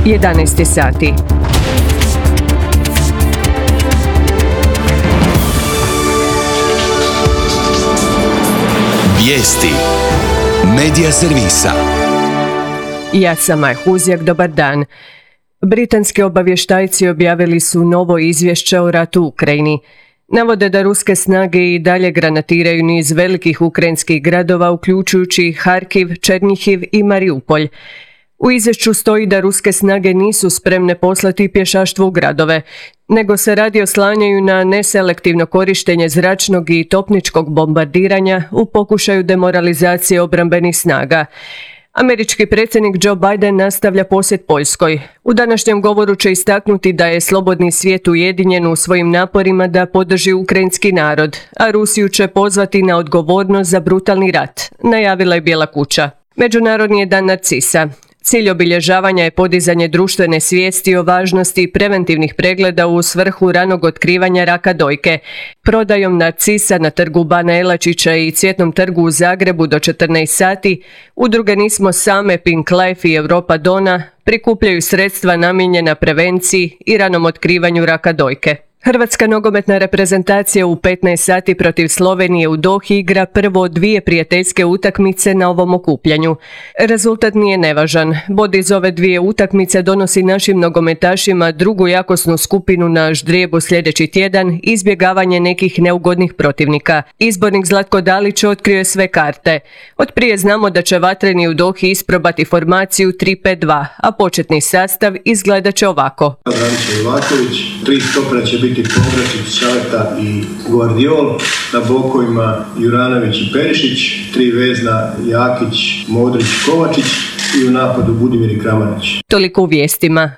11 sati. Vijesti Medija servisa. Ja sam Maj Huzjak, dobar dan. Britanski obavještajci objavili su novo izvješće o ratu u Ukrajini. Navode da ruske snage i dalje granatiraju niz velikih ukrajinskih gradova, uključujući Harkiv, Černjihiv i Mariupolj. U izvješću stoji da ruske snage nisu spremne poslati pješaštvo u gradove, nego se radi oslanjaju na neselektivno korištenje zračnog i topničkog bombardiranja u pokušaju demoralizacije obrambenih snaga. Američki predsjednik Joe Biden nastavlja posjet Poljskoj. U današnjem govoru će istaknuti da je slobodni svijet ujedinjen u svojim naporima da podrži ukrajinski narod, a Rusiju će pozvati na odgovornost za brutalni rat, najavila je Bijela kuća. Međunarodni je dan narcisa. Cilj obilježavanja je podizanje društvene svijesti o važnosti preventivnih pregleda u svrhu ranog otkrivanja raka dojke. Prodajom narcisa na trgu Bana Jelačića i Cvjetnom trgu u Zagrebu do 14 sati, udruge Nismo same, Pink Life i Europa Dona prikupljaju sredstva namijenjena prevenciji i ranom otkrivanju raka dojke. Hrvatska nogometna reprezentacija u 15 sati protiv Slovenije u Dohi igra prvo od 2 prijateljske utakmice na ovom okupljanju. Rezultat nije nevažan. Bod iz ove 2 utakmice donosi našim nogometašima drugu jakosnu skupinu na ždrijebu sljedeći tjedan, izbjegavanje nekih neugodnih protivnika. Izbornik Zlatko Dalić otkrio je sve karte. Od prije znamo da će vatreni u Dohi isprobati formaciju 3-5-2, a početni sastav izgledat će ovako. Tri stopera će biti Povračić, Šaleta i Guardiol, na bokovima Juranović i Perišić, 3 vezna Jakić, Modrić, Kovačić i u napadu Budimir i Kramarić. Toliko u vijestima.